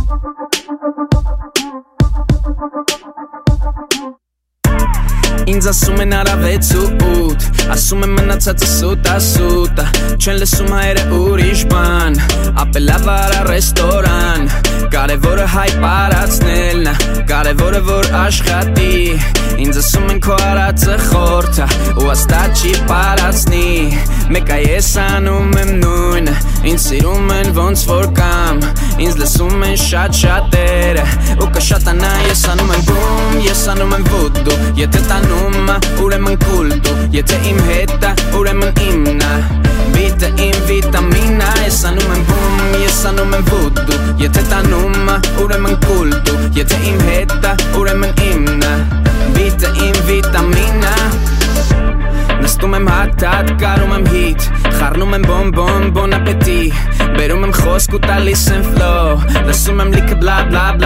Ինձ ասում են արավեց ու ութ Ասում եմ մնացածը սուտա Չեն լսում հայերը ուրիշ բան Ապելավարա ռեստորան Կարևորը հայ պարացնելն Կարևորը որ աշխատի Ինձ ասում են քո արածը խորթ Ու աստատ չի պարացնի Մեկ այս անում եմ նույնը Ինձ սիրում են ոնց որ կամ Ինձ լսում են շատ շատերը Ու կշատանա ես անում եմ բում Ես անում եմ վուդու Եթե տանում ուրեմն կուլտու Եթե իմ հետա ուրեմն իմնա Բիտը իմ վիտամինա Ես անում եմ բում Ես անում եմ վուդու Եթե տանում ուրեմն կուլտու Եթե իմ հետա ուրեմն իմնա Բիտը իմ վիտամինա Նստում եմ հատ, կարում եմ հիտ Խառնում եմ բոն ապետի Բերում եմ խոսք ու տալիս եմ ֆլոw Լսում եմ լիքը բլա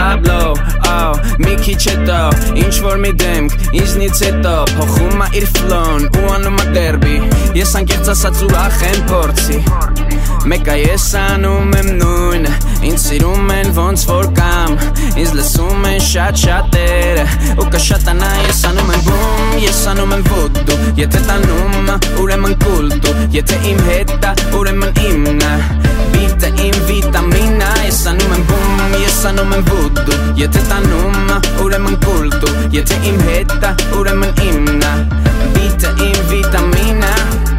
Մի քիչ հետո, ինչ որ մի դեմք Ինձնից հետո, փոխում իր ֆլոուն Ու անում դերբի Ես անկեղծ ասած ուրախ եմ փորձի Մեկ ես անում եմ նույնը Ինձ սիրում են ոնց որ կամ Ինձ լսում են շատ շատերը Ու կշատանա ես անում եմ բում Ես անում եմ վուդու Եթե տանում ուրեմն կուլտու Եթե իմ հետա ուրեմն իմնա Բիտը իմ վիտամինա Ես անում եմ բում Ես անում եմ վուդու Եթե տանում ուրեմն կուլտու Եթե իմ հետա ուրեմն իմնա Բիտը իմ վիտամինա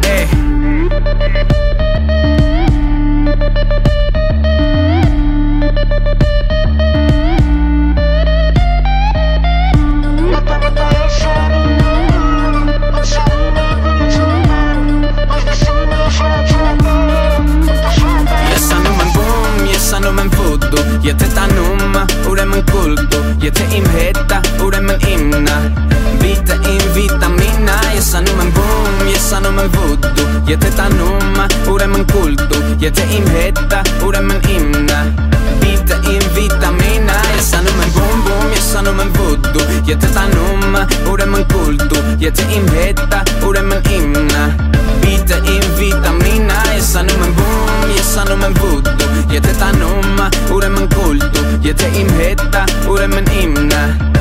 Եթե տանում ուրեմն կուլտու Եթե իմ հետա ուրեմն իմնա Բիտը իմ վիտամինա Ես անում եմ բում Ես անում եմ վուդու Եթե տանում ուրեմն կուլտու Եթե իմ հետա ուրեմն իմնա Բիտը իմ վիտամինա Ես անում եմ բում Ես անում եմ վուդու Եթե տանում ուրեմն կուլտու Եթե իմ հետա ուրեմն իմնա Բիտը իմ վիտամինա Ես անում եմ բում Ես անում եմ վուդու Եթե տանում ուրեմն կուլտու Եթե իմ հետա ուրեմն իմնա